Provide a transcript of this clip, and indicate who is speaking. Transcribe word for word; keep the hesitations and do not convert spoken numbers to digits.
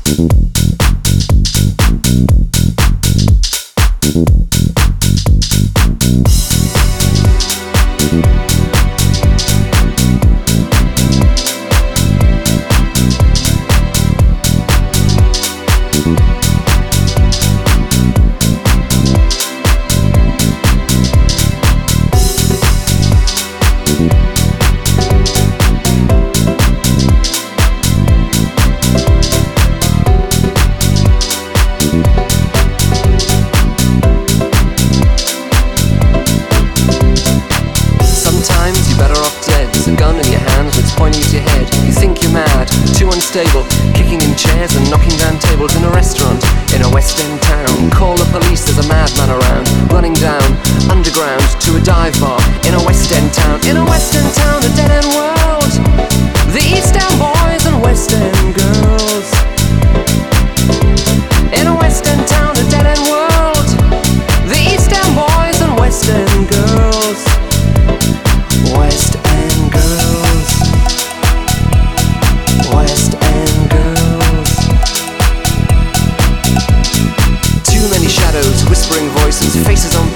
Speaker 1: Unstable, kicking in chairs and knocking down tables in a restaurant in a West End town. Call the police, there's a madman around, running down underground to a dive bar in a West End town. In a West End town, a dead end world. The East End boys and West End girls. In a West End town, a dead end world. The East End boys and West End girls. West End girls. West End girls. Too many shadows, whispering voices, faces on